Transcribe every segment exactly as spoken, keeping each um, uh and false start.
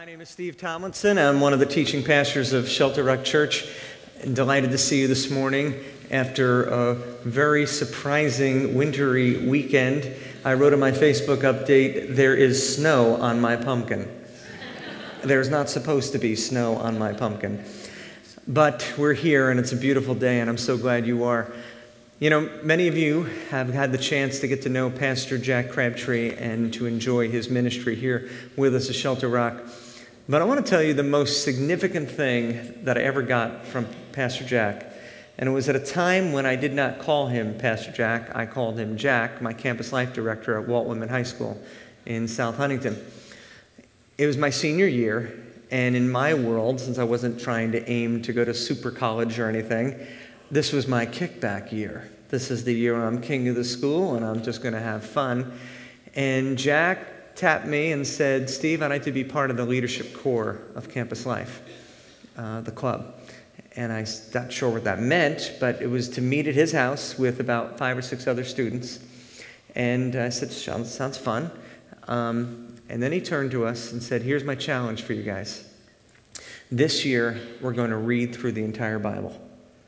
name is Steve Tomlinson. I'm one of the teaching pastors of Shelter Rock Church. I'm delighted to see you this morning after a very surprising wintry weekend. I wrote in my Facebook update, "There is snow on my pumpkin." There's not supposed to be snow on my pumpkin. But we're here and it's a beautiful day and I'm so glad you are. You know, many of you have had the chance to get to know Pastor Jack Crabtree and to enjoy his ministry here with us at Shelter Rock. But I want to tell you the most significant thing that I ever got from Pastor Jack. And it was at a time when I did not call him Pastor Jack. I called him Jack, my campus life director at Walt Whitman High School in South Huntington. It was my senior year, and in my world, since I wasn't trying to aim to go to super college or anything, this was my kickback year. This is the year when I'm king of the school and I'm just going to have fun. And Jack tapped me and said, "Steve, I'd like to be part of the leadership core of Campus Life, uh, the club." And I'm not sure what that meant, but it was to meet at his house with about five or six other students. And I said, "Sounds, sounds fun." Um, and then he turned to us and said, "Here's my challenge for you guys. This year, we're going to read through the entire Bible."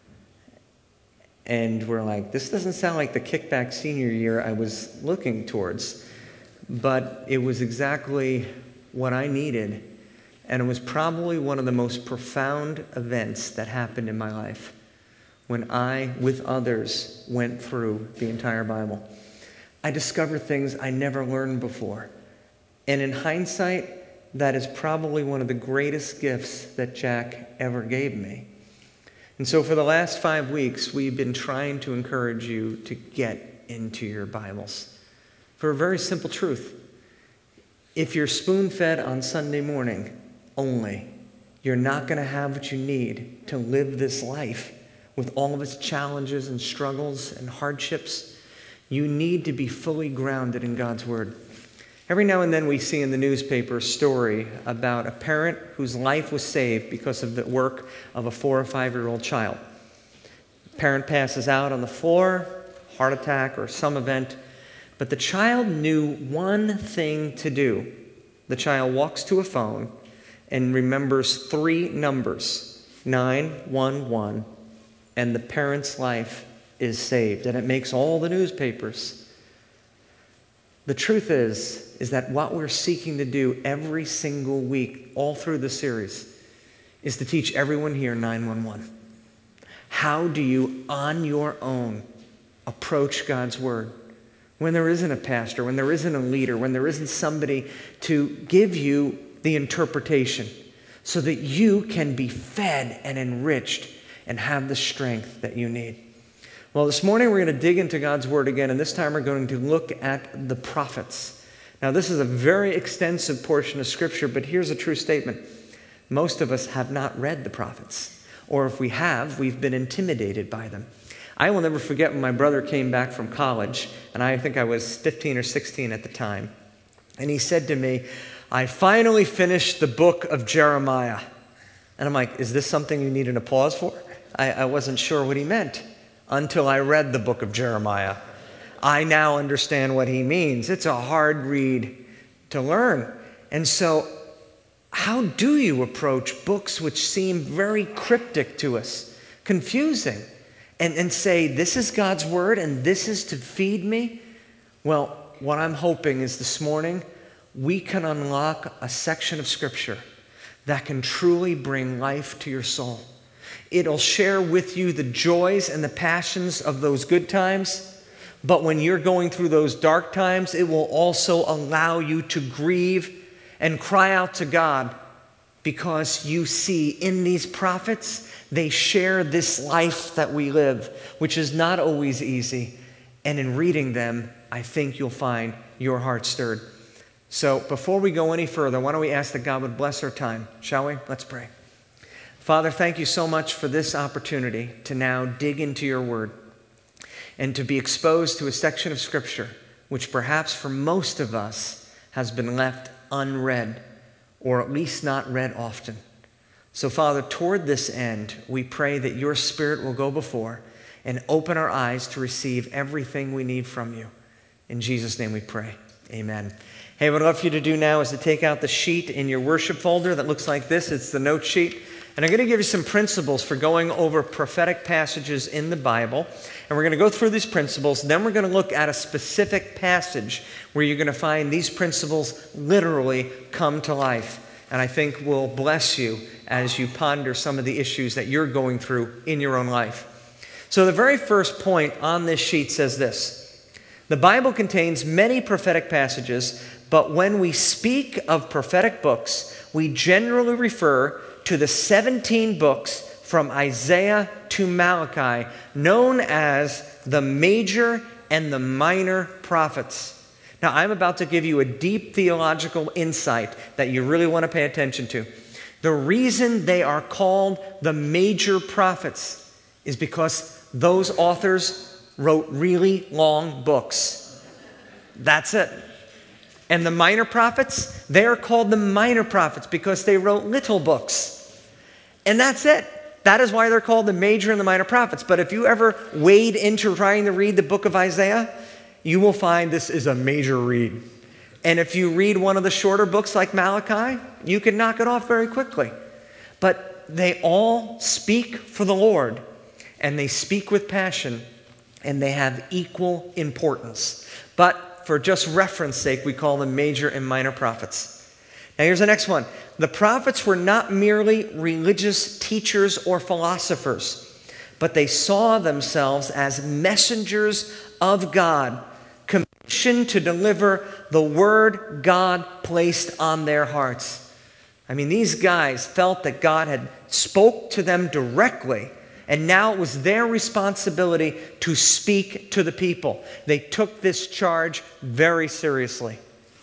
And we're like, this doesn't sound like the kickback senior year I was looking towards. But it was exactly what I needed. And it was probably one of the most profound events that happened in my life when I, with others, went through the entire Bible. I discovered things I never learned before. And in hindsight, that is probably one of the greatest gifts that Jack ever gave me. And so for the last five weeks, we've been trying to encourage you to get into your Bibles for a very simple truth. If you're spoon-fed on Sunday morning only, you're not going to have what you need to live this life with all of its challenges and struggles and hardships. You need to be fully grounded in God's Word. Every now and then we see in the newspaper a story about a parent whose life was saved because of the work of a four or five-year-old child. The parent passes out on the floor, heart attack or some event, but the child knew one thing to do. The child walks to a phone and remembers three numbers, nine one one, and the parent's life is saved, and it makes all the newspapers. The truth is, is that what we're seeking to do every single week, all through the series, is to teach everyone here nine one one. How do you, on your own, approach God's Word when there isn't a pastor, when there isn't a leader, when there isn't somebody to give you the interpretation so that you can be fed and enriched and have the strength that you need? Well, this morning we're going to dig into God's Word again, and this time we're going to look at the prophets. Now, this is a very extensive portion of Scripture, but here's a true statement. Most of us have not read the prophets, or if we have, we've been intimidated by them. I will never forget when my brother came back from college, and I think I was fifteen or sixteen at the time, and he said to me, "I finally finished the book of Jeremiah." And I'm like, is this something you need an applause for? I, I wasn't sure what he meant until I read the book of Jeremiah. I now understand what he means. It's a hard read to learn. And so, how do you approach books which seem very cryptic to us, confusing, and, and say, this is God's Word and this is to feed me? Well, what I'm hoping is this morning, we can unlock a section of Scripture that can truly bring life to your soul. It'll share with you the joys and the passions of those good times. But when you're going through those dark times, it will also allow you to grieve and cry out to God because you see in these prophets, they share this life that we live, which is not always easy. And in reading them, I think you'll find your heart stirred. So before we go any further, why don't we ask that God would bless our time, shall we? Let's pray. Father, thank you so much for this opportunity to now dig into your Word and to be exposed to a section of Scripture which perhaps for most of us has been left unread or at least not read often. So Father, toward this end, we pray that your Spirit will go before and open our eyes to receive everything we need from you. In Jesus' name we pray. Amen. Hey, what I'd love for you to do now is to take out the sheet in your worship folder that looks like this. It's the note sheet. And I'm going to give you some principles for going over prophetic passages in the Bible. And we're going to go through these principles. Then we're going to look at a specific passage where you're going to find these principles literally come to life. And I think will bless you as you ponder some of the issues that you're going through in your own life. So the very first point on this sheet says this: the Bible contains many prophetic passages, but when we speak of prophetic books, we generally refer to the seventeen books from Isaiah to Malachi, known as the major and the minor prophets. Now, I'm about to give you a deep theological insight that you really want to pay attention to. The reason they are called the major prophets is because those authors wrote really long books. That's it. And the minor prophets, they are called the minor prophets because they wrote little books. And that's it. That is why they're called the major and the minor prophets. But if you ever wade into trying to read the book of Isaiah, you will find this is a major read. And if you read one of the shorter books like Malachi, you can knock it off very quickly. But they all speak for the Lord, and they speak with passion, and they have equal importance. But for just reference sake, we call them major and minor prophets. Now here's the next one. The prophets were not merely religious teachers or philosophers, but they saw themselves as messengers of God, commissioned to deliver the word God placed on their hearts. I mean, these guys felt that God had spoke to them directly, and now it was their responsibility to speak to the people. They took this charge very seriously.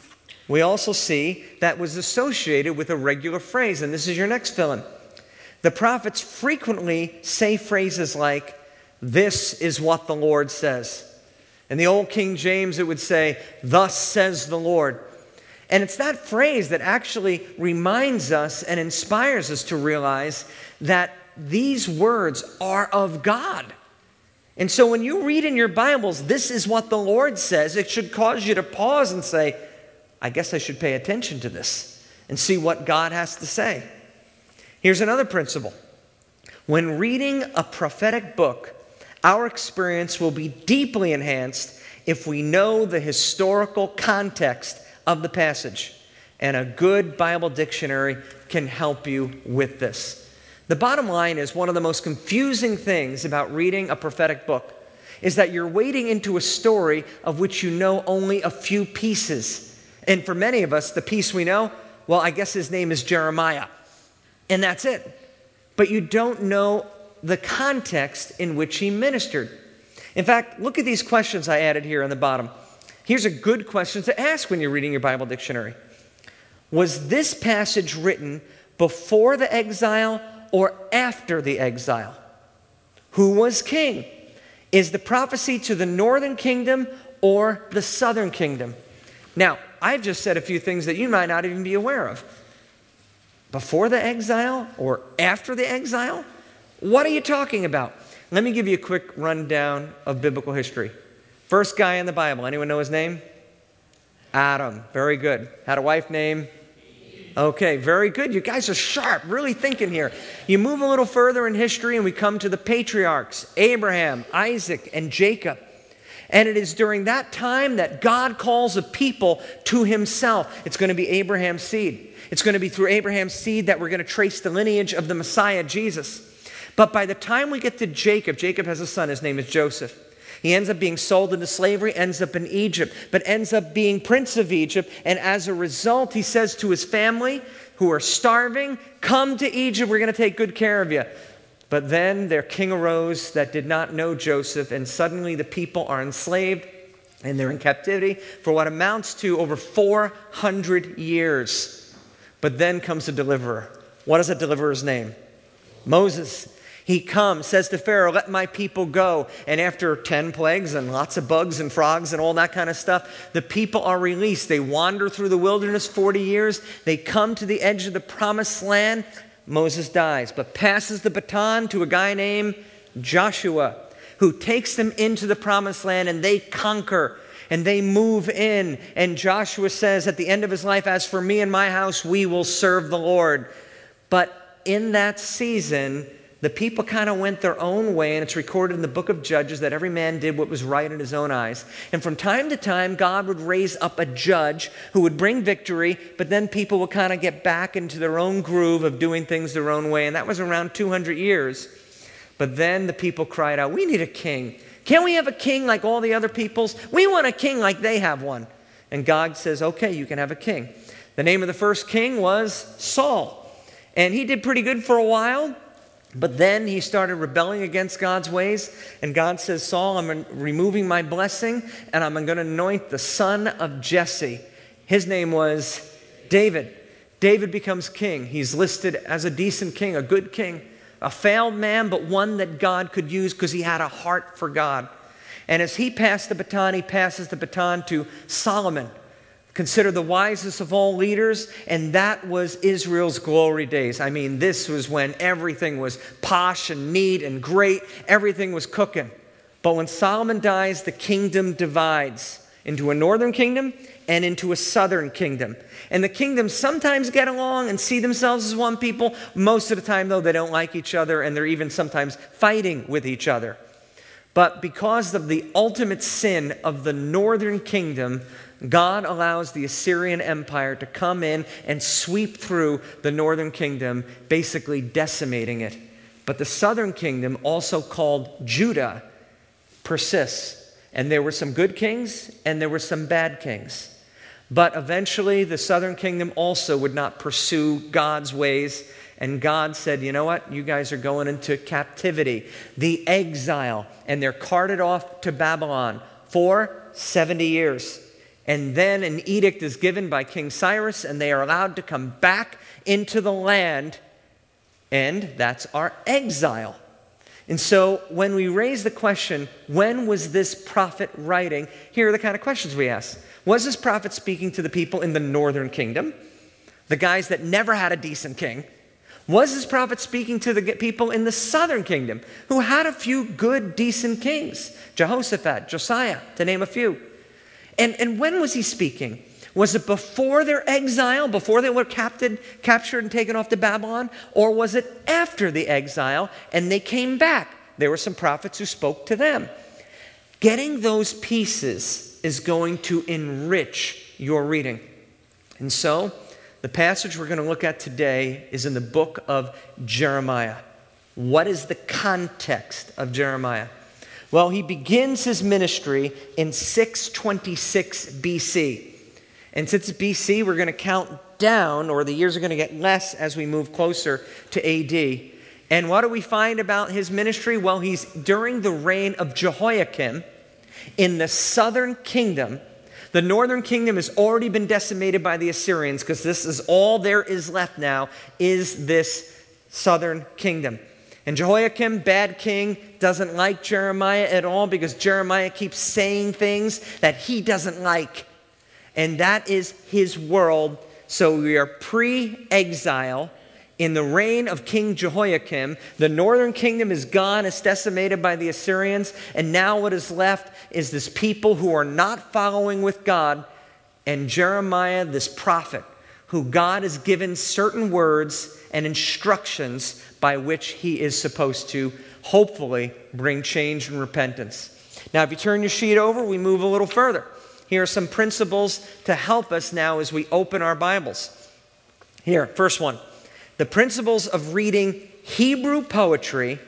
We also see that was associated with a regular phrase, and this is your next fill-in. The prophets frequently say phrases like, "This is what the Lord says." In the old King James, it would say, "Thus says the Lord." And it's that phrase that actually reminds us and inspires us to realize that these words are of God. And so when you read in your Bibles, "This is what the Lord says," it should cause you to pause and say, I guess I should pay attention to this and see what God has to say. Here's another principle. When reading a prophetic book, our experience will be deeply enhanced if we know the historical context of the passage. And a good Bible dictionary can help you with this. The bottom line is, one of the most confusing things about reading a prophetic book is that you're wading into a story of which you know only a few pieces. And for many of us, the piece we know, well, I guess his name is Jeremiah. And that's it. But you don't know the context in which he ministered. In fact, look at these questions I added here on the bottom. Here's a good question to ask when you're reading your Bible dictionary. Was this passage written before the exile or after the exile? Who was king? Is the prophecy to the northern kingdom or the southern kingdom? Now, I've just said a few things that you might not even be aware of. Before the exile or after the exile? What are you talking about? Let me give you a quick rundown of biblical history. First guy in the Bible, anyone know his name? Adam. Very good. Had a wife named? Okay, very good. You guys are sharp, really thinking here. You move a little further in history and we come to the patriarchs, Abraham, Isaac, and Jacob. And it is during that time that God calls a people to himself. It's going to be Abraham's seed. It's going to be through Abraham's seed that we're going to trace the lineage of the Messiah, Jesus. But by the time we get to Jacob, Jacob has a son, his name is Joseph. He ends up being sold into slavery, ends up in Egypt, but ends up being prince of Egypt. And as a result, he says to his family, who are starving, "Come to Egypt, we're going to take good care of you." But then their king arose that did not know Joseph, and suddenly the people are enslaved, and they're in captivity for what amounts to over four hundred years. But then comes a deliverer. What is a deliverer's name? Moses. He comes, says to Pharaoh, "Let my people go." And after ten plagues and lots of bugs and frogs and all that kind of stuff, the people are released. They wander through the wilderness forty years. They come to the edge of the promised land. Moses dies, but passes the baton to a guy named Joshua, who takes them into the promised land, and they conquer. And they move in, and Joshua says at the end of his life, as for me and my house, we will serve the Lord. But in that season, the people kind of went their own way, and it's recorded in the book of Judges that every man did what was right in his own eyes. And from time to time, God would raise up a judge who would bring victory, but then people would kind of get back into their own groove of doing things their own way. And that was around two hundred years. But then the people cried out, we need a king. Can't we have a king like all the other peoples? We want a king like they have one. And God says, okay, you can have a king. The name of the first king was Saul. And he did pretty good for a while. But then he started rebelling against God's ways. And God says, Saul, I'm removing my blessing, and I'm going to anoint the son of Jesse. His name was David. David becomes king. He's listed as a decent king, a good king, a failed man, but one that God could use because he had a heart for God. And as he passed the baton, he passes the baton to Solomon, considered the wisest of all leaders, and that was Israel's glory days. I mean, this was when everything was posh and neat and great. Everything was cooking. But when Solomon dies, the kingdom divides into a northern kingdom and into a southern kingdom. And the kingdoms sometimes get along and see themselves as one people. Most of the time, though, they don't like each other, and they're even sometimes fighting with each other. But because of the ultimate sin of the northern kingdom, God allows the Assyrian Empire to come in and sweep through the northern kingdom, basically decimating it. But the southern kingdom, also called Judah, persists. And there were some good kings and there were some bad kings. But eventually the southern kingdom also would not pursue God's ways. And God said, you know what? You guys are going into captivity, the exile. And they're carted off to Babylon for seventy years. And then an edict is given by King Cyrus, and they are allowed to come back into the land. And that's our exile. And so when we raise the question, when was this prophet writing? Here are the kind of questions we ask. Was this prophet speaking to the people in the northern kingdom? The guys that never had a decent king? Was this prophet speaking to the people in the southern kingdom who had a few good, decent kings? Jehoshaphat, Josiah, to name a few. And, and when was he speaking? Was it before their exile, before they were captured, captured and taken off to Babylon? Or was it after the exile and they came back? There were some prophets who spoke to them. Getting those pieces is going to enrich your reading. And so, the passage we're going to look at today is in the book of Jeremiah. What is the context of Jeremiah? Well, he begins his ministry in six twenty-six B C. And since it's B C, we're going to count down, or the years are going to get less as we move closer to A D. And what do we find about his ministry? Well, he's during the reign of Jehoiakim in the southern kingdom. The northern kingdom has already been decimated by the Assyrians because this is all there is left now is this southern kingdom. And Jehoiakim, bad king, doesn't like Jeremiah at all because Jeremiah keeps saying things that he doesn't like. And that is his world. So we are pre-exile in the reign of King Jehoiakim. The northern kingdom is gone, it's decimated by the Assyrians. And now what is left is this people who are not following with God. And Jeremiah, this prophet, who God has given certain words and instructions by which he is supposed to hopefully bring change and repentance. Now, if you turn your sheet over, we move a little further. Here are some principles to help us now as we open our Bibles. Here, first one. The principles of reading Hebrew poetry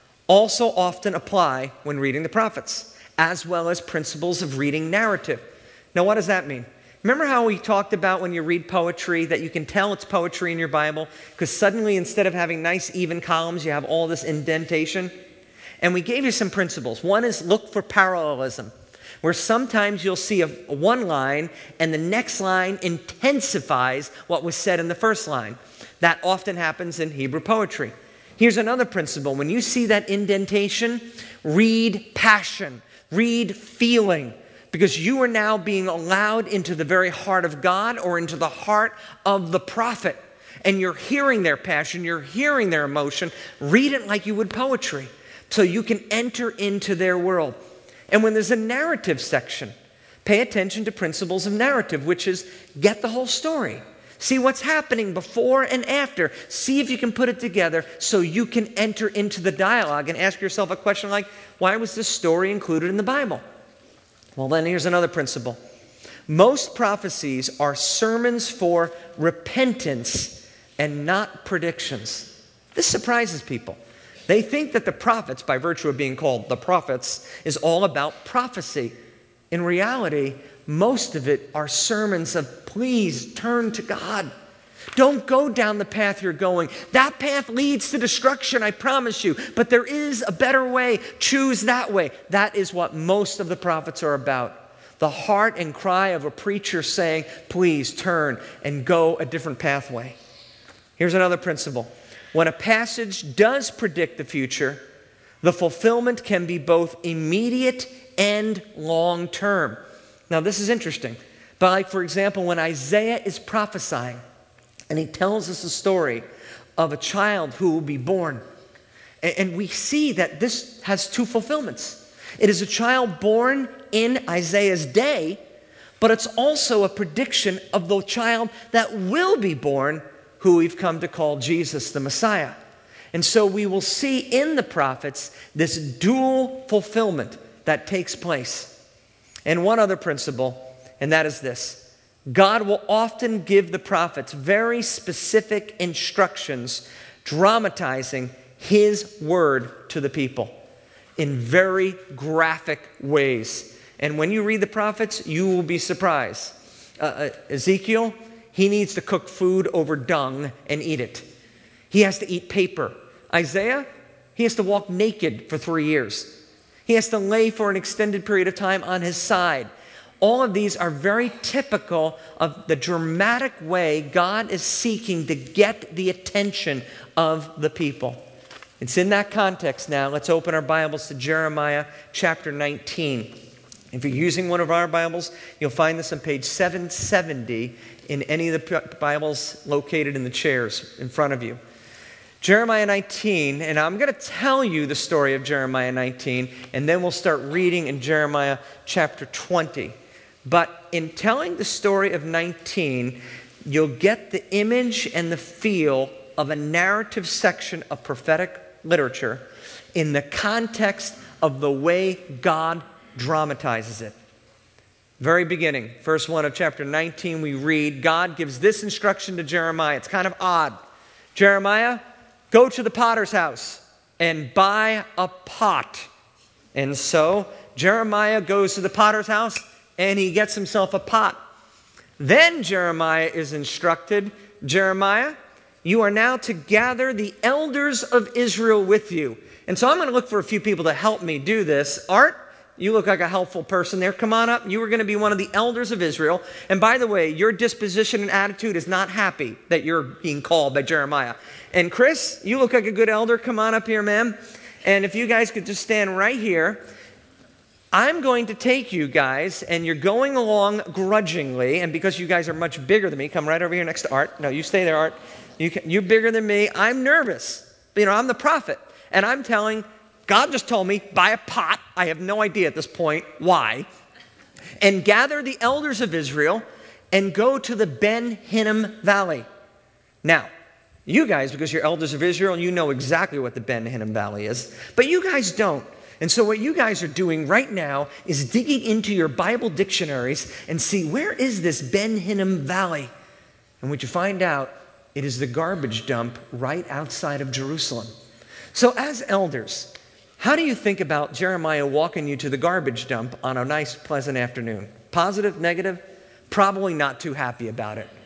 also often apply when reading the prophets, as well as principles of reading narrative. Now, what does that mean? Remember how we talked about when you read poetry that you can tell it's poetry in your Bible because suddenly instead of having nice even columns, you have all this indentation? And we gave you some principles. One is look for parallelism, where sometimes you'll see a, one line and the next line intensifies what was said in the first line. That often happens in Hebrew poetry. Here's another principle. When you see that indentation, read passion, read feeling, because you are now being allowed into the very heart of God or into the heart of the prophet. And you're hearing their passion, you're hearing their emotion. Read it like you would poetry so you can enter into their world. And when there's a narrative section, Pay attention to principles of narrative, which is get the whole story. See what's happening before and after. See if you can put it together so you can enter into the dialogue and ask yourself a question like, why was this story included in the Bible? Well, then here's another principle. Most prophecies are sermons for repentance and not predictions. This surprises people. They think that the prophets, by virtue of being called the prophets, is all about prophecy. In reality, most of it are sermons of please turn to God. Don't go down the path you're going. That path leads to destruction, I promise you. But there is a better way. Choose that way. That is what most of the prophets are about. The heart and cry of a preacher saying, please turn and go a different pathway. Here's another principle. When a passage does predict the future, the fulfillment can be both immediate and long-term. Now, this is interesting. But like, for example, when Isaiah is prophesying, and he tells us a story of a child who will be born, and we see that this has two fulfillments. It is a child born in Isaiah's day, but it's also a prediction of the child that will be born, who we've come to call Jesus the Messiah. And so we will see in the prophets this dual fulfillment that takes place. And one other principle, and that is this. God will often give the prophets very specific instructions, dramatizing his word to the people in very graphic ways. And when you read the prophets, you will be surprised. Uh, uh, Ezekiel, he needs to cook food over dung and eat it. He has to eat paper. Isaiah, he has to walk naked for three years. He has to lay for an extended period of time on his side. All of these are very typical of the dramatic way God is seeking to get the attention of the people. It's in that context now. Let's open our Bibles to Jeremiah chapter nineteen. If you're using one of our Bibles, you'll find this on page seven seventy in any of the Bibles located in the chairs in front of you. Jeremiah nineteen, and I'm going to tell you the story of Jeremiah nineteen, and then we'll start reading in Jeremiah chapter twenty. But in telling the story of nineteen, you'll get the image and the feel of a narrative section of prophetic literature in the context of the way God dramatizes it. Very beginning, verse one of chapter nineteen, we read, God gives this instruction to Jeremiah. It's kind of odd. Jeremiah, go to the potter's house and buy a pot. And so Jeremiah goes to the potter's house and he gets himself a pot. Then Jeremiah is instructed, Jeremiah, you are now to gather the elders of Israel with you. And so I'm going to look for a few people to help me do this. Art, you look like a helpful person there. Come on up. You are going to be one of the elders of Israel. And by the way, your disposition and attitude is not happy that you're being called by Jeremiah. And Chris, you look like a good elder. Come on up here, ma'am. And if you guys could just stand right here. I'm going to take you guys, and you're going along grudgingly. And because you guys are much bigger than me, come right over here next to Art. No, you stay there, Art. You can, you're bigger than me. I'm nervous. You know, I'm the prophet. And I'm telling, God just told me, buy a pot. I have no idea at this point why. And gather the elders of Israel and go to the Ben Hinnom Valley. Now, you guys, because you're elders of Israel, you know exactly what the Ben Hinnom Valley is. But you guys don't. And so what you guys are doing right now is digging into your Bible dictionaries and see, where is this Ben Hinnom Valley? And what you find out, it is the garbage dump right outside of Jerusalem. So as elders, how do you think about Jeremiah walking you to the garbage dump on a nice, pleasant afternoon? Positive, negative? Probably not too happy about it.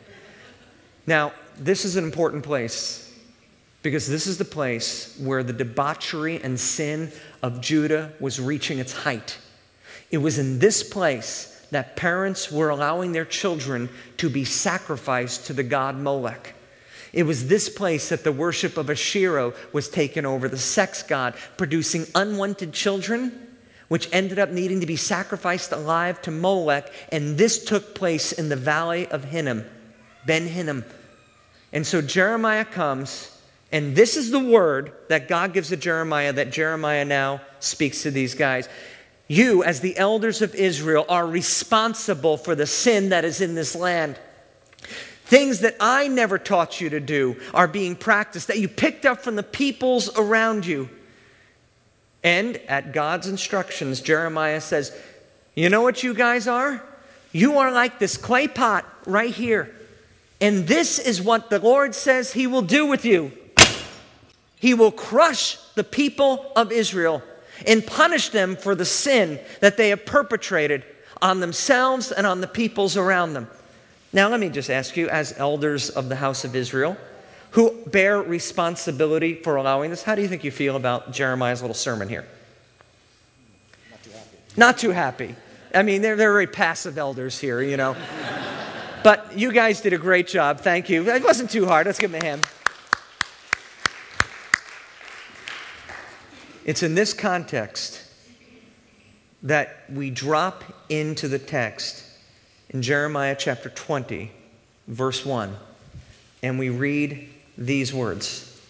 Now, this is an important place because this is the place where the debauchery and sin of Judah was reaching its height. It was in this place that parents were allowing their children to be sacrificed to the god Molech. It was this place that the worship of Asherah was taken over, the sex god, producing unwanted children, which ended up needing to be sacrificed alive to Molech. And this took place in the valley of Hinnom, Ben Hinnom. And so Jeremiah comes, and this is the word that God gives to Jeremiah that Jeremiah now speaks to these guys. You, as the elders of Israel, are responsible for the sin that is in this land. Things that I never taught you to do are being practiced, that you picked up from the peoples around you. And at God's instructions, Jeremiah says, you know what you guys are? You are like this clay pot right here. And this is what the Lord says he will do with you. He will crush the people of Israel and punish them for the sin that they have perpetrated on themselves and on the peoples around them. Now, let me just ask you, as elders of the house of Israel, who bear responsibility for allowing this, how do you think you feel about Jeremiah's little sermon here? Not too happy. Not too happy. I mean, they're, they're very passive elders here, you know. But you guys did a great job. Thank you. It wasn't too hard. Let's give them a hand. It's in this context that we drop into the text in Jeremiah chapter twenty, verse one, and we read these words.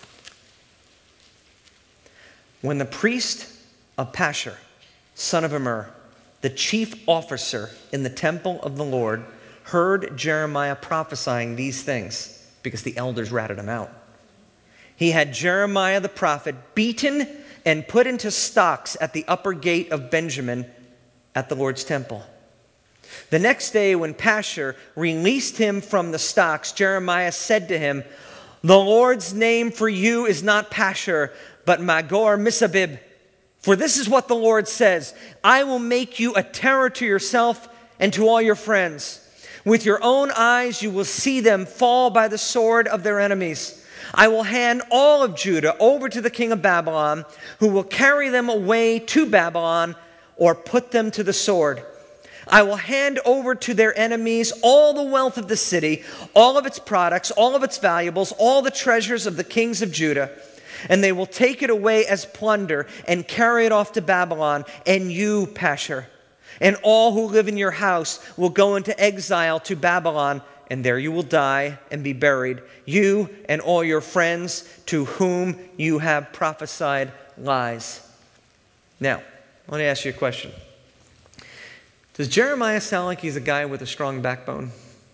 When the priest of Pashur, son of Immer, the chief officer in the temple of the Lord, heard Jeremiah prophesying these things, because the elders ratted him out, he had Jeremiah the prophet beaten and put into stocks at the upper gate of Benjamin at the Lord's temple. The next day, when Pashur released him from the stocks, Jeremiah said to him, the Lord's name for you is not Pashur, but Magor Missabib. For this is what the Lord says, I will make you a terror to yourself and to all your friends. With your own eyes you will see them fall by the sword of their enemies. I will hand all of Judah over to the king of Babylon, who will carry them away to Babylon or put them to the sword. I will hand over to their enemies all the wealth of the city, all of its products, all of its valuables, all the treasures of the kings of Judah. And they will take it away as plunder and carry it off to Babylon. And you, Pashur, and all who live in your house will go into exile to Babylon. And there you will die and be buried, you and all your friends to whom you have prophesied lies. Now, let me ask you a question. Does Jeremiah sound like he's a guy with a strong backbone?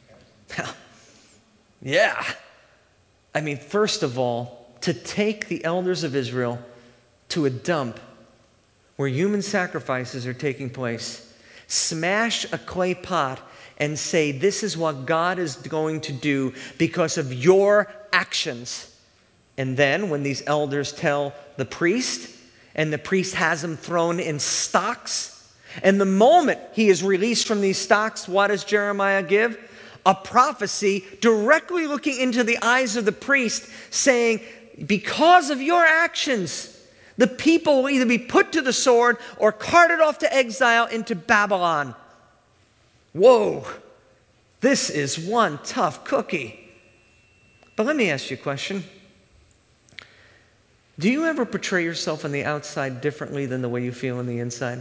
Yeah. I mean, first of all, to take the elders of Israel to a dump where human sacrifices are taking place, smash a clay pot and say, this is what God is going to do because of your actions. And then when these elders tell the priest, and the priest has him thrown in stocks, and the moment he is released from these stocks, what does Jeremiah give? A prophecy directly looking into the eyes of the priest saying, because of your actions, the people will either be put to the sword or carted off to exile into Babylon. Whoa, this is one tough cookie. But let me ask you a question. Do you ever portray yourself on the outside differently than the way you feel on the inside?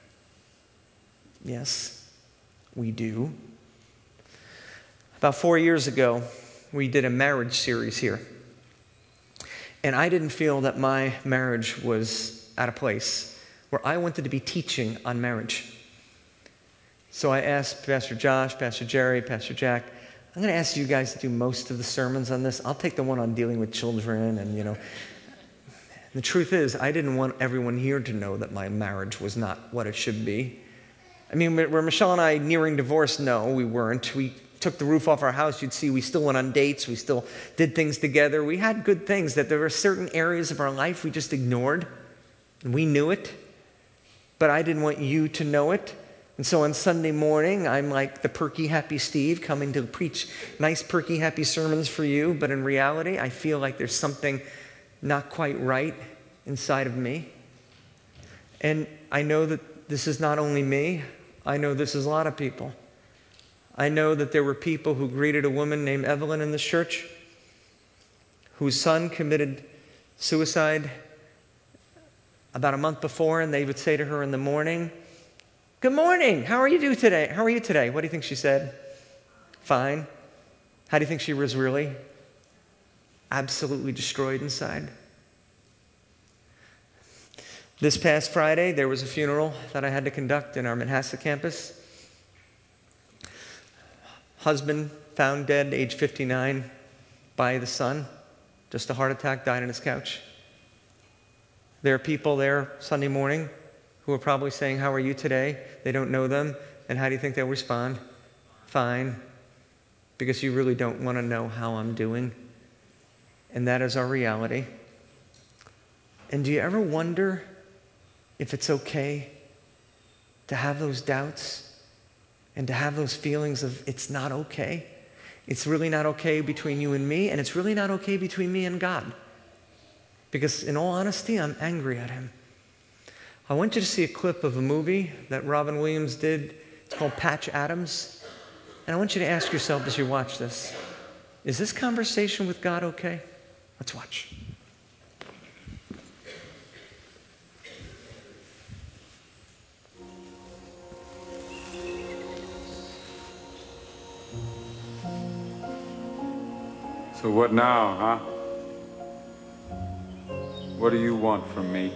Yes, we do. About four years ago, we did a marriage series here. And I didn't feel that my marriage was at a place where I wanted to be teaching on marriage. So I asked Pastor Josh, Pastor Jerry, Pastor Jack, I'm going to ask you guys to do most of the sermons on this. I'll take the one on dealing with children and, you know. The truth is, I didn't want everyone here to know that my marriage was not what it should be. I mean, were Michelle and I nearing divorce? No, we weren't. We took the roof off our house. You'd see we still went on dates. We still did things together. We had good things, that there were certain areas of our life we just ignored. And we knew it. But I didn't want you to know it. And so on Sunday morning, I'm like the perky, happy Steve coming to preach nice, perky, happy sermons for you. But in reality, I feel like there's something not quite right inside of me. And I know that this is not only me. I know this is a lot of people. I know that there were people who greeted a woman named Evelyn in this church whose son committed suicide about a month before, and they would say to her in the morning, good morning, how are you doing today? How are you today? What do you think she said? Fine. How do you think she was really? Absolutely destroyed inside. This past Friday, there was a funeral that I had to conduct in our Manhasset campus. Husband found dead, age fifty-nine, by the son. Just a heart attack, died on his couch. There are people there Sunday morning who are probably saying, "How are you today?" They don't know them. And how do you think they'll respond? Fine. Because you really don't want to know how I'm doing. And that is our reality. And do you ever wonder if it's okay to have those doubts and to have those feelings of it's not okay? It's really not okay between you and me, and it's really not okay between me and God. Because in all honesty, I'm angry at him. I want you to see a clip of a movie that Robin Williams did. It's called Patch Adams. And I want you to ask yourself as you watch this, is this conversation with God okay? Let's watch. So what now, huh? What do you want from me?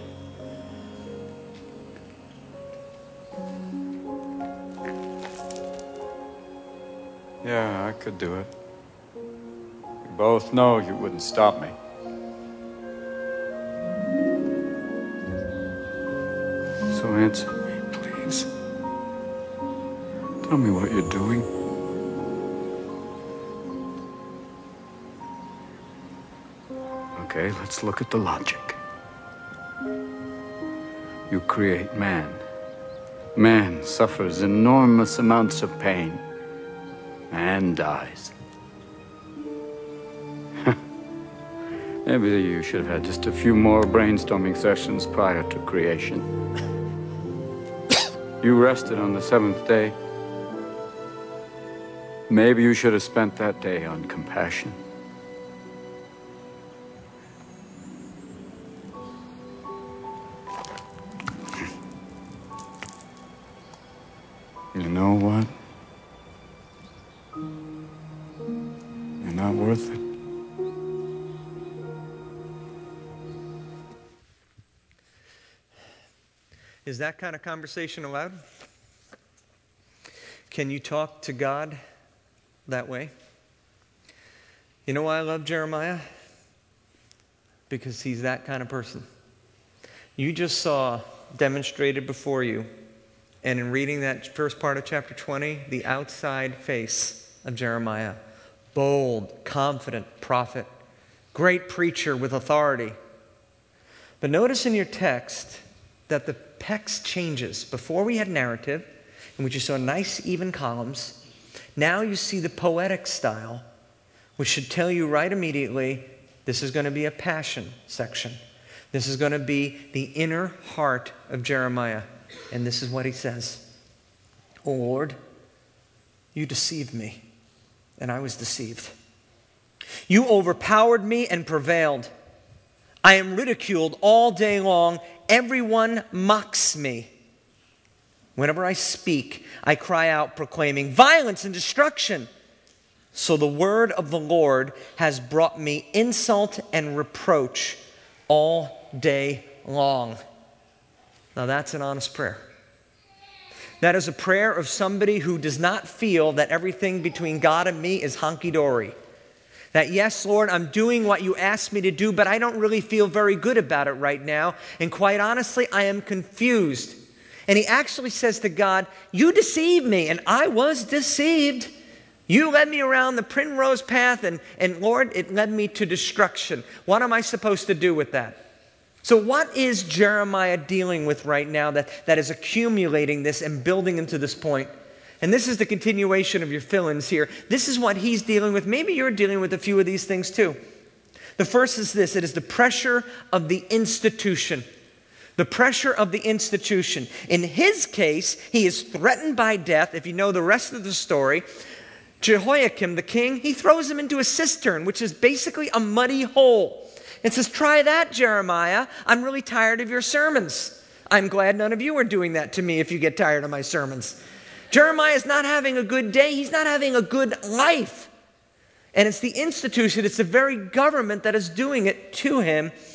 Yeah, I could do it. We both know you wouldn't stop me. So answer me, please. Tell me what you're doing. Okay, let's look at the logic. You create man. Man suffers enormous amounts of pain. Man dies. Maybe you should have had just a few more brainstorming sessions prior to creation. You rested on the seventh day. Maybe you should have spent that day on compassion. You know what? You're not worth it. Is that kind of conversation allowed? Can you talk to God that way? You know why I love Jeremiah? Because he's that kind of person. You just saw demonstrated before you, and in reading that first part of chapter twenty, the outside face of Jeremiah. Bold, confident prophet, great preacher with authority. But notice in your text that the text changes. Before we had narrative, in which you saw nice even columns. Now you see the poetic style, which should tell you right immediately, this is going to be a passion section. This is going to be the inner heart of Jeremiah. And this is what he says. "O Lord, you deceived me, and I was deceived. You overpowered me and prevailed. I am ridiculed all day long. Everyone mocks me. Whenever I speak, I cry out, proclaiming violence and destruction. So the word of the Lord has brought me insult and reproach all day long." Now that's an honest prayer. That is a prayer of somebody who does not feel that everything between God and me is honky-dory. That, yes, Lord, I'm doing what you asked me to do, but I don't really feel very good about it right now. And quite honestly, I am confused. And he actually says to God, you deceived me, and I was deceived. You led me around the primrose path, and, and Lord, it led me to destruction. What am I supposed to do with that? So what is Jeremiah dealing with right now that, that is accumulating this and building him to this point? And this is the continuation of your fill-ins here. This is what he's dealing with. Maybe you're dealing with a few of these things too. The first is this. It is the pressure of the institution. The pressure of the institution. In his case, he is threatened by death. If you know the rest of the story, Jehoiakim, the king, he throws him into a cistern, which is basically a muddy hole. It says, try that, Jeremiah. I'm really tired of your sermons. I'm glad none of you are doing that to me if you get tired of my sermons. Jeremiah is not having a good day. He's not having a good life. And it's the institution, it's the very government that is doing it to him.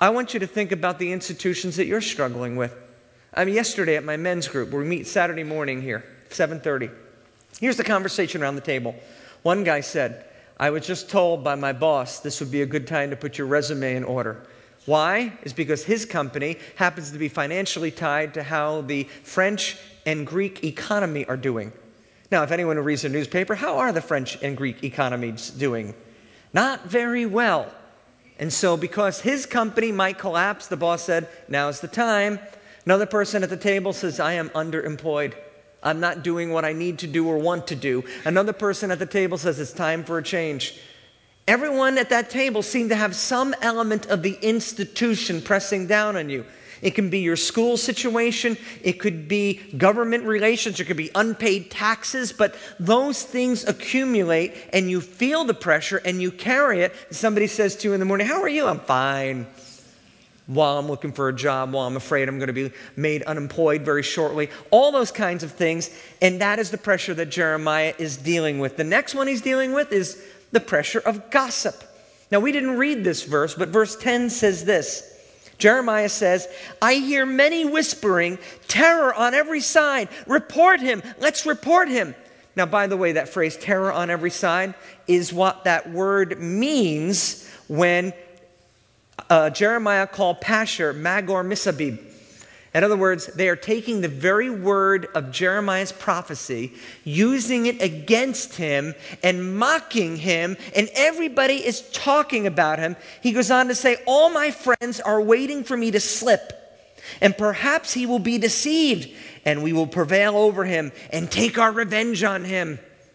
I want you to think about the institutions that you're struggling with. I mean, yesterday at my men's group, where we meet Saturday morning here, seven thirty, here's the conversation around the table. One guy said, I was just told by my boss this would be a good time to put your resume in order. Why? Is because his company happens to be financially tied to how the French and Greek economy are doing. Now, if anyone reads the newspaper, how are the French and Greek economies doing? Not very well. And so because his company might collapse, the boss said, now's the time. Another person at the table says, I am underemployed. I'm not doing what I need to do or want to do. Another person at the table says, it's time for a change. Everyone at that table seemed to have some element of the institution pressing down on you. It can be your school situation. It could be government relations. It could be unpaid taxes. But those things accumulate and you feel the pressure and you carry it. Somebody says to you in the morning, how are you? I'm fine. While I'm looking for a job, while I'm afraid I'm going to be made unemployed very shortly. All those kinds of things. And that is the pressure that Jeremiah is dealing with. The next one he's dealing with is the pressure of gossip. Now, we didn't read this verse, but verse ten says this. Jeremiah says, I hear many whispering, terror on every side. Report him. Let's report him. Now, by the way, that phrase, terror on every side, is what that word means when uh, Jeremiah called Pashur Magor Misabib. In other words, they are taking the very word of Jeremiah's prophecy, using it against him and mocking him, and everybody is talking about him. He goes on to say, all my friends are waiting for me to slip, and perhaps he will be deceived, and we will prevail over him and take our revenge on him.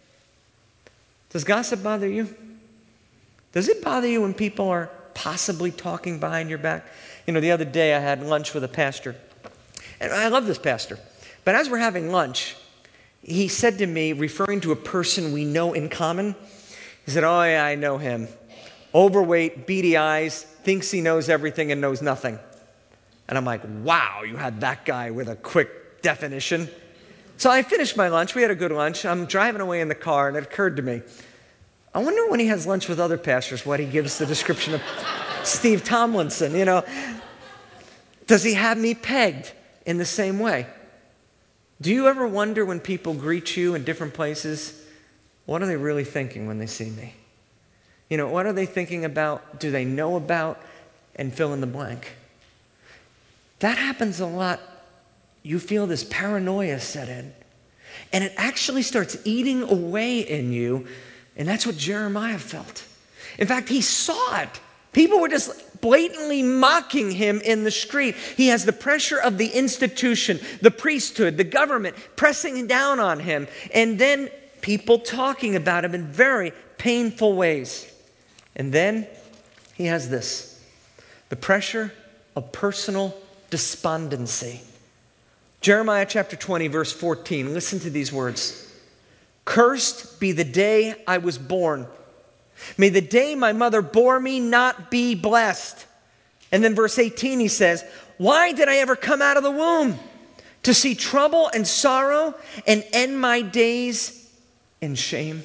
Does gossip bother you? Does it bother you when people are possibly talking behind your back? You know, the other day I had lunch with a pastor. And I love this pastor. But as we're having lunch, he said to me, referring to a person we know in common, he said, oh yeah, I know him. Overweight, beady eyes, thinks he knows everything and knows nothing. And I'm like, wow, you had that guy with a quick definition. So I finished my lunch. We had a good lunch. I'm driving away in the car, and it occurred to me, I wonder when he has lunch with other pastors what he gives the description of Steve Tomlinson, you know. Does he have me pegged in the same way? Do you ever wonder when people greet you in different places, what are they really thinking when they see me? You know, what are they thinking about? Do they know about? And fill in the blank. That happens a lot. You feel this paranoia set in. And it actually starts eating away in you. And that's what Jeremiah felt. In fact, he saw it. People were just blatantly mocking him in the street. He has the pressure of the institution, the priesthood, the government pressing down on him. And then people talking about him in very painful ways. And then he has this, the pressure of personal despondency. Jeremiah chapter twenty, verse fourteen. Listen to these words. Cursed be the day I was born. May the day my mother bore me not be blessed. And then verse eighteen, he says, why did I ever come out of the womb? To see trouble and sorrow and end my days in shame.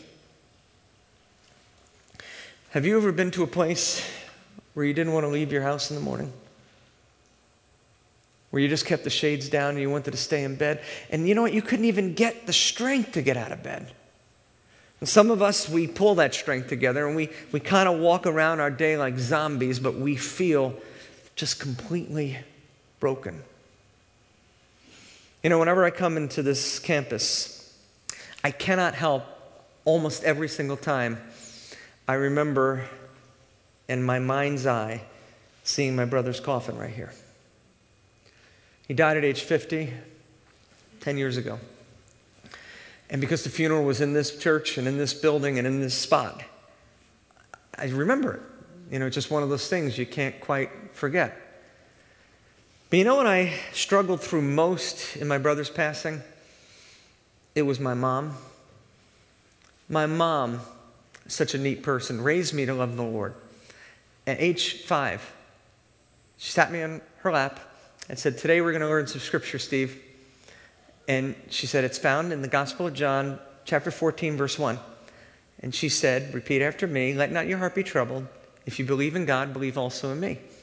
Have you ever been to a place where you didn't want to leave your house in the morning? Where you just kept the shades down and you wanted to stay in bed? And you know what? You couldn't even get the strength to get out of bed. And some of us, we pull that strength together and we, we kind of walk around our day like zombies, but we feel just completely broken. You know, whenever I come into this campus, I cannot help almost every single time I remember in my mind's eye seeing my brother's coffin right here. He died at age fifty, ten years ago. And because the funeral was in this church and in this building and in this spot, I remember it. You know, it's just one of those things you can't quite forget. But you know what I struggled through most in my brother's passing? It was my mom. My mom, such a neat person, raised me to love the Lord. At age five, she sat me on her lap and said, today we're going to learn some scripture, Steve. And she said, it's found in the Gospel of John, chapter fourteen, verse one. And she said, repeat after me, let not your heart be troubled. If you believe in God, believe also in me.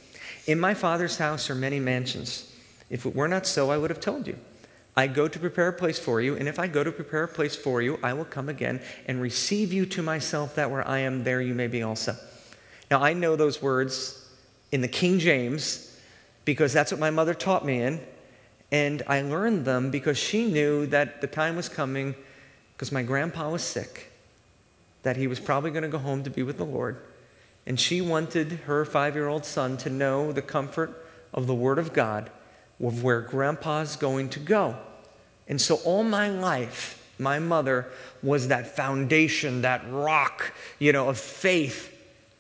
In my Father's house are many mansions. If it were not so, I would have told you. I go to prepare a place for you, and if I go to prepare a place for you, I will come again and receive you to myself, that where I am, there you may be also. Now, I know those words in the King James because that's what my mother taught me in, and I learned them because she knew that the time was coming because my grandpa was sick, that he was probably going to go home to be with the Lord, and she wanted her five-year-old son to know the comfort of the Word of God, of where grandpa's going to go. And so all my life, my mother was that foundation, that rock, you know, of faith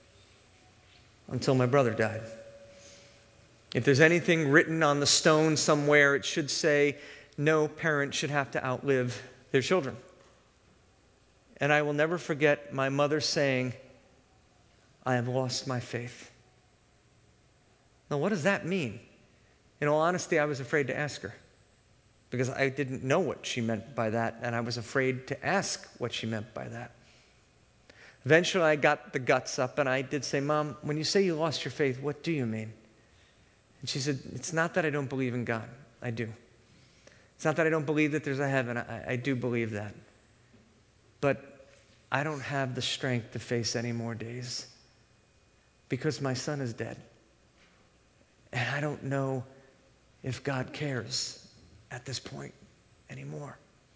until my brother died. If there's anything written on the stone somewhere, it should say, no parent should have to outlive their children. And I will never forget my mother saying, I have lost my faith. Now, what does that mean? In all honesty, I was afraid to ask her because I didn't know what she meant by that, and I was afraid to ask what she meant by that. Eventually, I got the guts up, and I did say, Mom, when you say you lost your faith, what do you mean? And she said, it's not that I don't believe in God. I do. It's not that I don't believe that there's a heaven. I, I do believe that. But I don't have the strength to face any more days because my son is dead. And I don't know if God cares at this point anymore.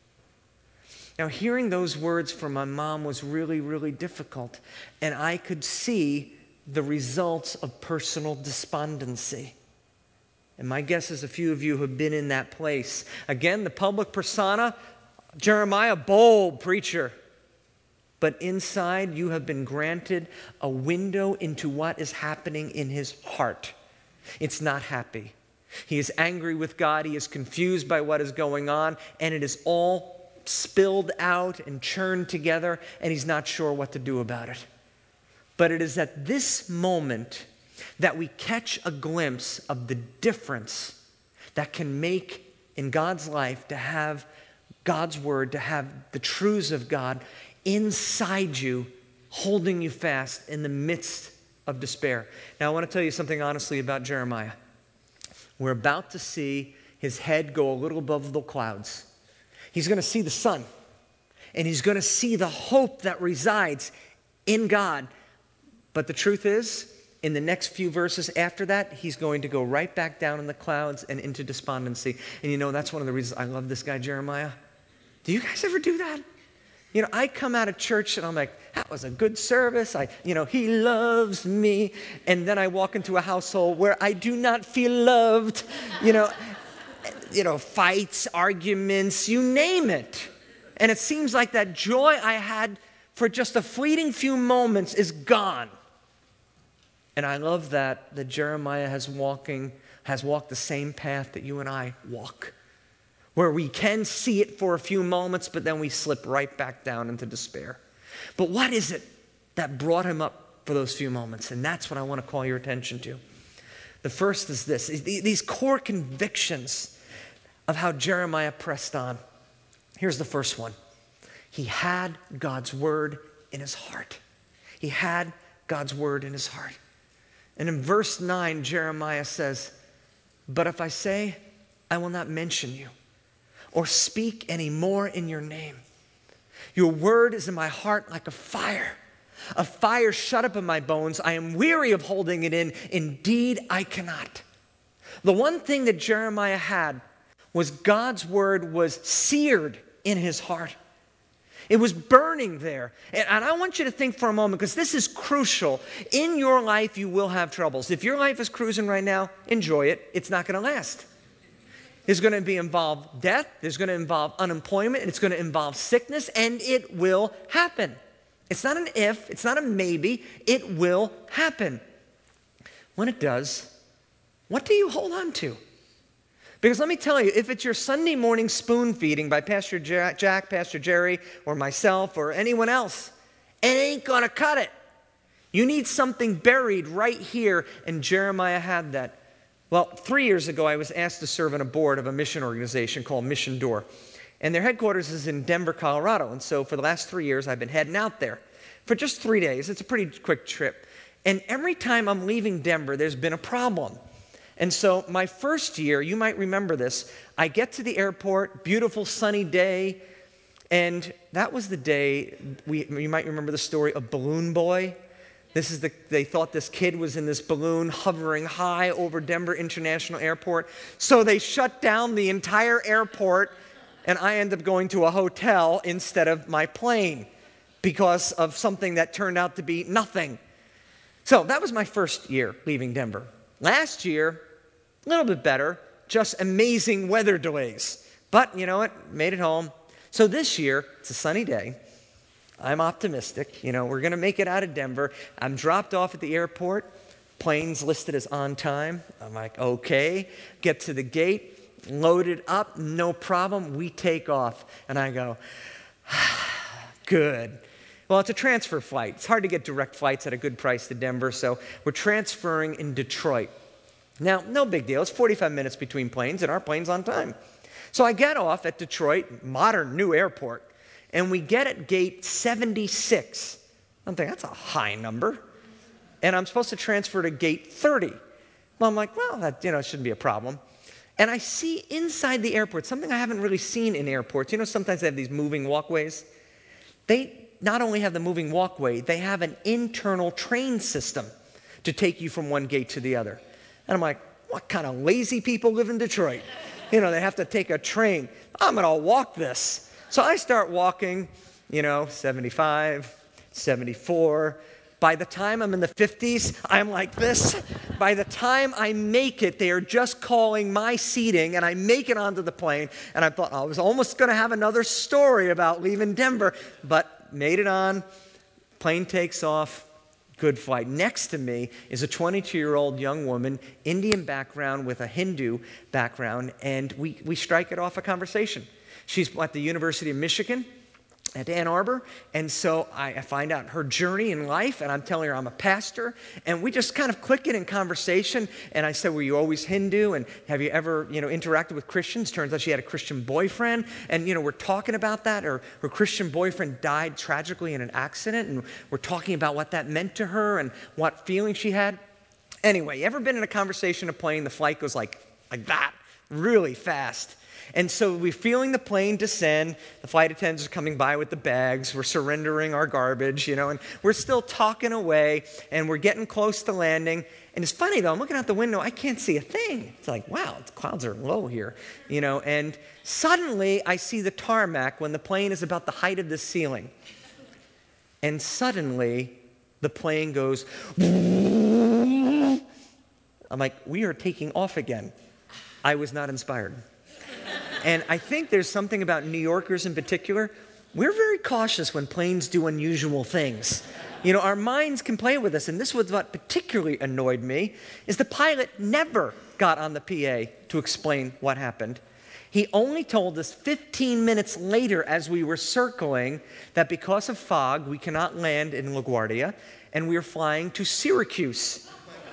Now, hearing those words from my mom was really, really difficult, and I could see the results of personal despondency. And my guess is a few of you have been in that place. Again, the public persona, Jeremiah, bold preacher. But inside, you have been granted a window into what is happening in his heart. It's not happy. He is angry with God. He is confused by what is going on, and it is all spilled out and churned together, and he's not sure what to do about it. But it is at this moment that we catch a glimpse of the difference that can make in God's life to have God's word, to have the truths of God inside you, holding you fast in the midst of despair. Now, I want to tell you something honestly about Jeremiah. We're about to see his head go a little above the clouds. He's going to see the sun, and he's going to see the hope that resides in God. But the truth is, in the next few verses after that, he's going to go right back down in the clouds and into despondency. And you know, that's one of the reasons I love this guy, Jeremiah. Do you guys ever do that? You know, I come out of church and I'm like, that was a good service. I, you know, he loves me. And then I walk into a household where I do not feel loved. You know, you know, fights, arguments, you name it. And it seems like that joy I had for just a fleeting few moments is gone. And I love that, that Jeremiah has walking, has walked the same path that you and I walk, where we can see it for a few moments, but then we slip right back down into despair. But what is it that brought him up for those few moments? And that's what I want to call your attention to. The first is this, is these core convictions of how Jeremiah pressed on. Here's the first one. He had God's word in his heart. He had God's word in his heart. And in verse nine, Jeremiah says, but if I say, I will not mention you or speak any more in your name, your word is in my heart like a fire, a fire shut up in my bones. I am weary of holding it in. Indeed, I cannot. The one thing that Jeremiah had was God's word was seared in his heart. It was burning there. And, and I want you to think for a moment, because this is crucial. In your life, you will have troubles. If your life is cruising right now, enjoy it. It's not going to last. There's going to be involved death. There's going to involve unemployment. It's going to involve sickness, and it will happen. It's not an if. It's not a maybe. It will happen. When it does, what do you hold on to? Because let me tell you, if it's your Sunday morning spoon feeding by Pastor Jack, Jack, Pastor Jerry, or myself, or anyone else, it ain't going to cut it. You need something buried right here, and Jeremiah had that. Well, three years ago, I was asked to serve on a board of a mission organization called Mission Door. And their headquarters is in Denver, Colorado. And so for the last three years, I've been heading out there for just three days. It's a pretty quick trip. And every time I'm leaving Denver, there's been a problem. And so my first year, you might remember this, I get to the airport, beautiful sunny day, and that was the day, we, you might remember the story of Balloon Boy. This is the, they thought this kid was in this balloon hovering high over Denver International Airport. So they shut down the entire airport, and I end up going to a hotel instead of my plane because of something that turned out to be nothing. So that was my first year leaving Denver. Last year, a little bit better, just amazing weather delays. But you know what? Made it home. So this year, it's a sunny day. I'm optimistic. You know, we're going to make it out of Denver. I'm dropped off at the airport. Plane's listed as on time. I'm like, okay. Get to the gate, loaded up, no problem. We take off. And I go, good. Well, it's a transfer flight. It's hard to get direct flights at a good price to Denver, so we're transferring in Detroit. Now, no big deal. It's forty-five minutes between planes, and our plane's on time. So I get off at Detroit, modern new airport, and we get at gate seventy-six. I'm thinking, that's a high number. And I'm supposed to transfer to gate thirty. Well, I'm like, well, that, you know, shouldn't be a problem. And I see inside the airport something I haven't really seen in airports. You know, sometimes they have these moving walkways. They not only have the moving walkway, they have an internal train system to take you from one gate to the other. And I'm like, what kind of lazy people live in Detroit? You know, they have to take a train. I'm going to walk this. So I start walking, you know, seventy-five, seventy-four. By the time I'm in the fifties, I'm like this. By the time I make it, they are just calling my seating, and I make it onto the plane. And I thought I was almost going to have another story about leaving Denver, but made it on. Plane takes off. Good flight. Next to me is a twenty-two-year-old young woman, Indian background with a Hindu background, and we, we strike it off a conversation. She's at the University of Michigan at Ann Arbor, and so I, I find out her journey in life, and I'm telling her I'm a pastor, and we just kind of click it in conversation, and I said, were you always Hindu, and have you ever, you know, interacted with Christians? Turns out she had a Christian boyfriend, and, you know, we're talking about that. Her, her Christian boyfriend died tragically in an accident, and we're talking about what that meant to her and what feeling she had. Anyway, you ever been in a conversation, a plane, the flight goes like, like that, really fast. And so we're feeling the plane descend. The flight attendants are coming by with the bags. We're surrendering our garbage, you know, and we're still talking away, and we're getting close to landing. And it's funny, though. I'm looking out the window. I can't see a thing. It's like, wow, the clouds are low here, you know. And suddenly, I see the tarmac when the plane is about the height of the ceiling. And suddenly, the plane goes, I'm like, we are taking off again. I was not inspired. And I think there's something about New Yorkers in particular. We're very cautious when planes do unusual things. You know, our minds can play with us. And this was what particularly annoyed me, is the pilot never got on the P A to explain what happened. He only told us fifteen minutes later as we were circling that because of fog, we cannot land in LaGuardia, and we are flying to Syracuse.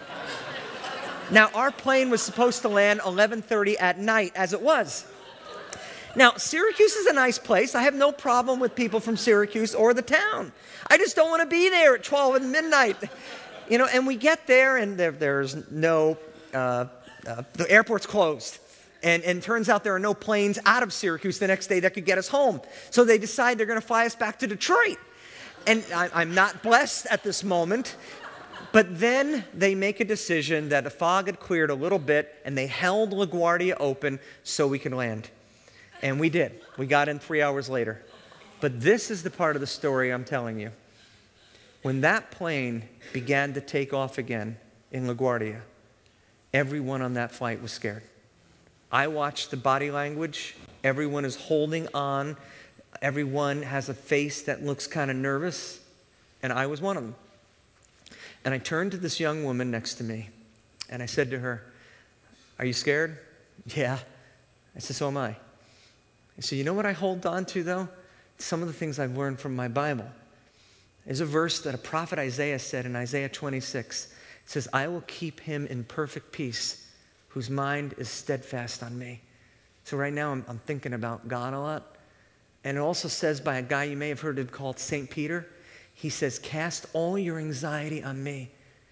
Now, our plane was supposed to land eleven thirty at night, as it was. Now, Syracuse is a nice place. I have no problem with people from Syracuse or the town. I just don't want to be there at twelve at midnight. You know, and we get there, and there, there's no, uh, uh, the airport's closed. And, and turns out there are no planes out of Syracuse the next day that could get us home. So they decide they're going to fly us back to Detroit. And I, I'm not blessed at this moment. But then they make a decision that the fog had cleared a little bit, and they held LaGuardia open so we could land. And we did. We got in three hours later. But this is the part of the story I'm telling you. When that plane began to take off again in LaGuardia, everyone on that flight was scared. I watched the body language. Everyone is holding on. Everyone has a face that looks kind of nervous. And I was one of them. And I turned to this young woman next to me, and I said to her, are you scared? Yeah. I said, so am I. I said, you know what I hold on to, though? Some of the things I've learned from my Bible. There's a verse that a prophet Isaiah said in Isaiah twenty-six. It says, I will keep him in perfect peace, whose mind is steadfast on me. So right now I'm, I'm thinking about God a lot. And it also says by a guy you may have heard of called Saint Peter. He says, cast all your anxiety on me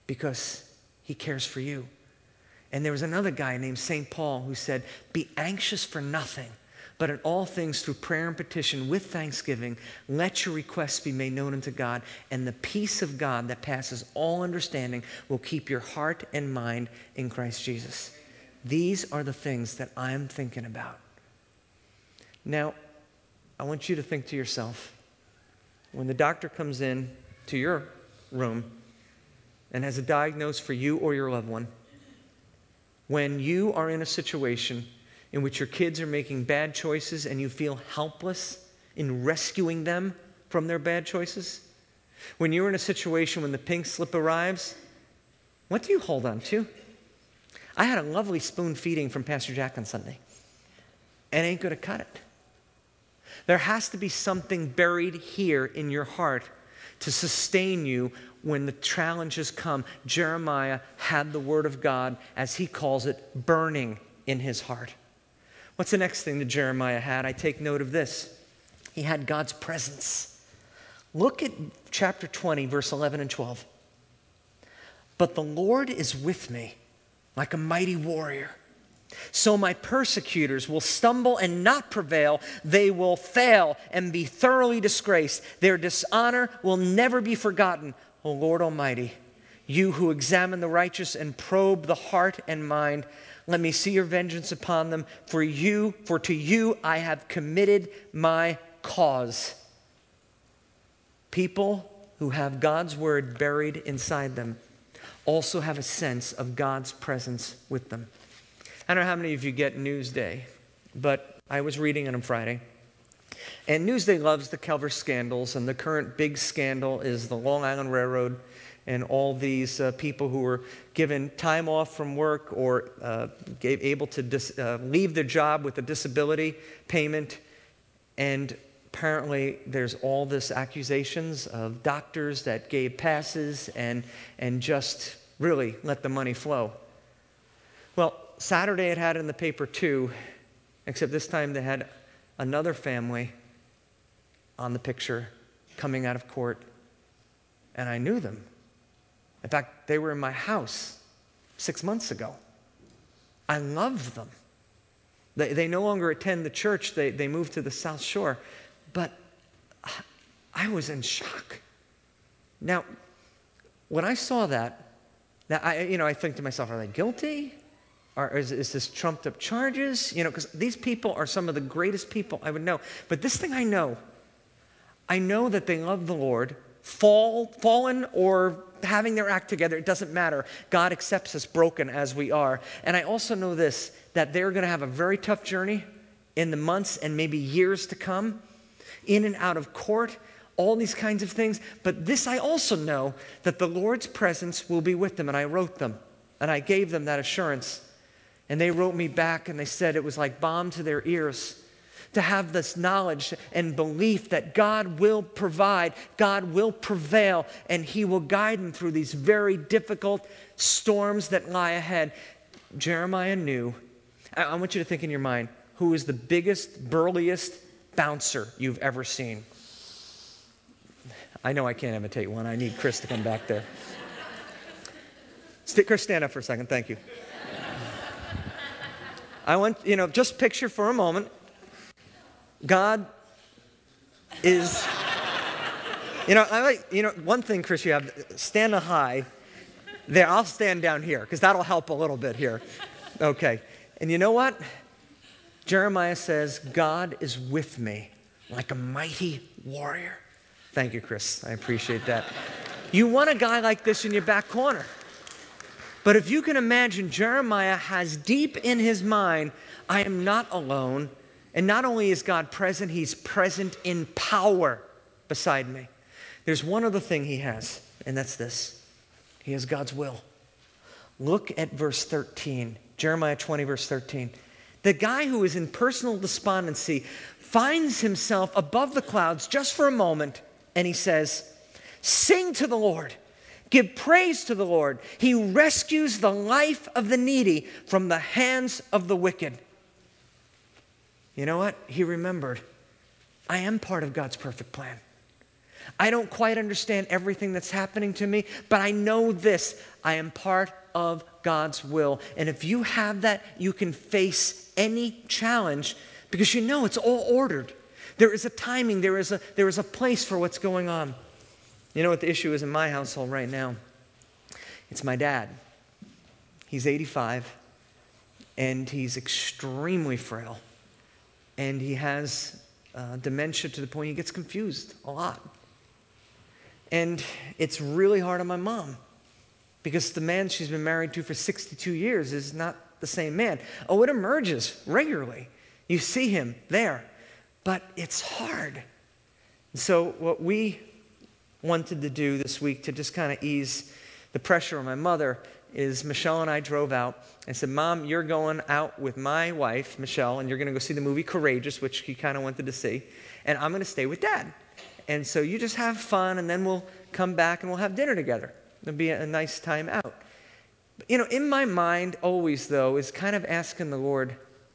because he cares for you. And there was another guy named Saint Paul who said, be anxious for nothing, but in all things through prayer and petition with thanksgiving, let your requests be made known unto God, and the peace of God that passes all understanding will keep your heart and mind in Christ Jesus. These are the things that I'm thinking about. Now, I want you to think to yourself, when the doctor comes in to your room and has a diagnosis for you or your loved one, when you are in a situation in which your kids are making bad choices and you feel helpless in rescuing them from their bad choices, when you're in a situation when the pink slip arrives, what do you hold on to? I had a lovely spoon feeding from Pastor Jack on Sunday. It ain't going to cut it. There has to be something buried here in your heart to sustain you when the challenges come. Jeremiah had the word of God, as he calls it, burning in his heart. What's the next thing that Jeremiah had? I take note of this. He had God's presence. Look at chapter twenty, verse eleven and twelve. But the Lord is with me like a mighty warrior. So my persecutors will stumble and not prevail. They will fail and be thoroughly disgraced. Their dishonor will never be forgotten. O Lord Almighty, you who examine the righteous and probe the heart and mind, let me see your vengeance upon them. For you, for to you I have committed my cause. People who have God's word buried inside them also have a sense of God's presence with them. I don't know how many of you get Newsday, but I was reading it on Friday. And Newsday loves the cover scandals, and the current big scandal is the Long Island Railroad and all these uh, people who were given time off from work or uh, gave, able to dis, uh, leave their job with a disability payment. And apparently there's all this accusations of doctors that gave passes and, and just really let the money flow. Well, Saturday it had it in the paper too, except this time they had another family on the picture coming out of court, and I knew them. In fact, they were in my house six months ago. I loved them. They, they no longer attend the church. They, they moved to the South Shore. But I was in shock. Now, when I saw that, now I, you know, I think to myself, are they guilty? Or is, is this trumped up charges? You know, because these people are some of the greatest people I would know. But this thing I know, I know that they love the Lord, fall, fallen or having their act together, it doesn't matter. God accepts us broken as we are. And I also know this, that they're going to have a very tough journey in the months and maybe years to come, in and out of court, all these kinds of things. But this I also know, that the Lord's presence will be with them. And I wrote them, and I gave them that assurance. And they wrote me back, and they said it was like balm to their ears to have this knowledge and belief that God will provide, God will prevail, and He will guide them through these very difficult storms that lie ahead. Jeremiah knew. I, I want you to think in your mind, who is the biggest, burliest bouncer you've ever seen? I know I can't imitate one. I need Chris to come back there. Chris, stand up for a second. Thank you. I want, you know, just picture for a moment, God is, you know, I like, you know, one thing, Chris, you have, stand high. There, I'll stand down here, because that'll help a little bit here. Okay. And you know what? Jeremiah says, God is with me like a mighty warrior. Thank you, Chris. I appreciate that. You want a guy like this in your back corner. But if you can imagine, Jeremiah has deep in his mind, I am not alone. And not only is God present, He's present in power beside me. There's one other thing he has, and that's this. He has God's will. Look at verse thirteen, Jeremiah twenty, verse thirteen. The guy who is in personal despondency finds himself above the clouds just for a moment, and he says, sing to the Lord. Give praise to the Lord. He rescues the life of the needy from the hands of the wicked. You know what? He remembered, I am part of God's perfect plan. I don't quite understand everything that's happening to me, but I know this. I am part of God's will. And if you have that, you can face any challenge because you know it's all ordered. There is a timing. There is a, there is a place for what's going on. You know what the issue is in my household right now? It's my dad. He's eighty-five, and he's extremely frail. And he has uh, dementia to the point he gets confused a lot. And it's really hard on my mom because the man she's been married to for sixty-two years is not the same man. Oh, it emerges regularly. You see him there, but it's hard. So what we wanted to do this week to just kind of ease the pressure on my mother is Michelle and I drove out and said, Mom, you're going out with my wife, Michelle, and you're going to go see the movie Courageous, which he kind of wanted to see, and I'm going to stay with Dad. And so you just have fun, and then we'll come back and we'll have dinner together. It'll be a nice time out. But, you know, in my mind always, though, is kind of asking the Lord,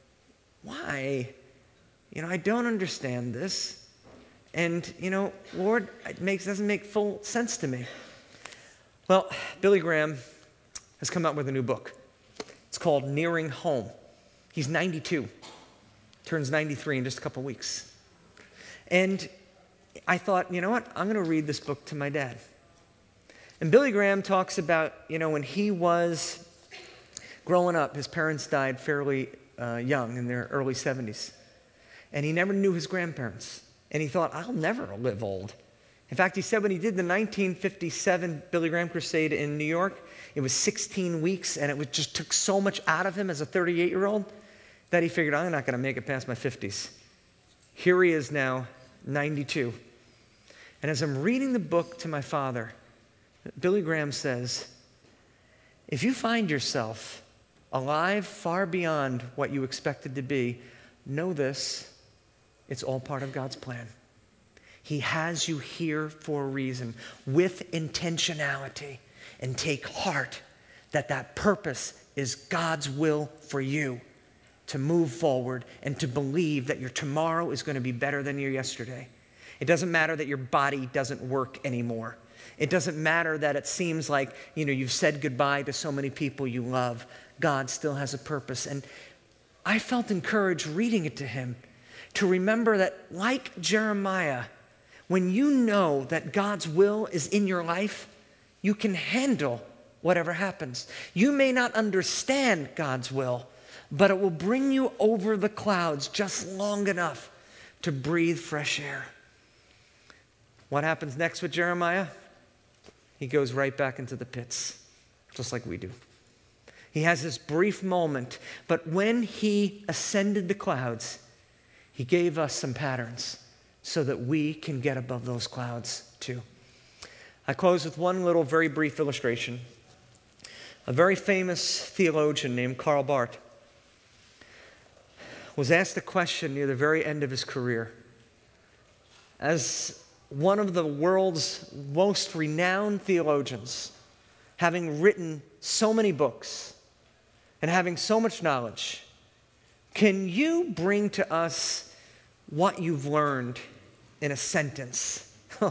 why? You know, I don't understand this. And, you know, Lord, it makes, doesn't make full sense to me. Well, Billy Graham has come out with a new book. It's called Nearing Home. He's ninety-two, turns ninety-three in just a couple weeks. And I thought, you know what, I'm going to read this book to my dad. And Billy Graham talks about, you know, when he was growing up, his parents died fairly uh, young, in their early seventies. And he never knew his grandparents. And he thought, I'll never live old. In fact, he said when he did the nineteen fifty-seven Billy Graham Crusade in New York, it was sixteen weeks, and it was, just took so much out of him as a thirty-eight-year-old that he figured, I'm not going to make it past my fifties. Here he is now, ninety-two. And as I'm reading the book to my father, Billy Graham says, if you find yourself alive far beyond what you expected to be, know this, it's all part of God's plan. He has you here for a reason, with intentionality, and take heart that that purpose is God's will for you to move forward and to believe that your tomorrow is going to be better than your yesterday. It doesn't matter that your body doesn't work anymore. It doesn't matter that it seems like, you know, you've said goodbye to so many people you love. God still has a purpose. And I felt encouraged reading it to him to remember that, like Jeremiah, when you know that God's will is in your life, you can handle whatever happens. You may not understand God's will, but it will bring you over the clouds just long enough to breathe fresh air. What happens next with Jeremiah? He goes right back into the pits, just like we do. He has this brief moment, but when he ascended the clouds, he gave us some patterns so that we can get above those clouds too. I close with one little very brief illustration. A very famous theologian named Karl Barth was asked a question near the very end of his career. As one of the world's most renowned theologians, having written so many books and having so much knowledge, can you bring to us what you've learned in a sentence?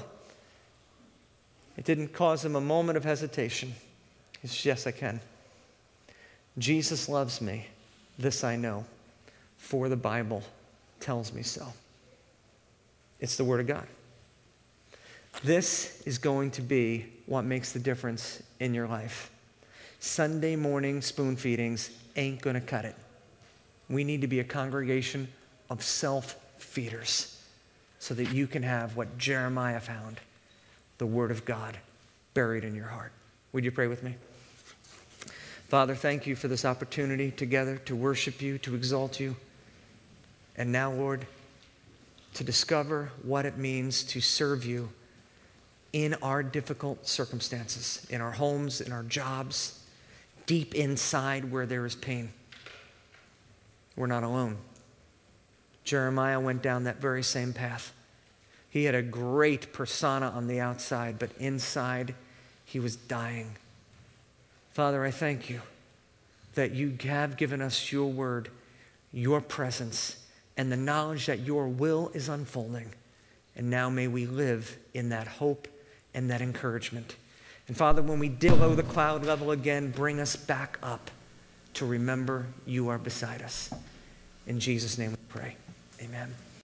It didn't cause him a moment of hesitation. He says, yes, I can. Jesus loves me. This I know, for the Bible tells me so. It's the Word of God. This is going to be what makes the difference in your life. Sunday morning spoon feedings ain't going to cut it. We need to be a congregation of self-feeders so that you can have what Jeremiah found, the Word of God buried in your heart. Would you pray with me? Father, thank you for this opportunity together to worship you, to exalt you, and now, Lord, to discover what it means to serve you in our difficult circumstances, in our homes, in our jobs, deep inside where there is pain. We're not alone. Jeremiah went down that very same path. He had a great persona on the outside, but inside he was dying. Father, I thank you that you have given us your word, your presence, and the knowledge that your will is unfolding. And now may we live in that hope and that encouragement. And Father, when we dip below the cloud level again, bring us back up to remember you are beside us. In Jesus' name we pray. Amen.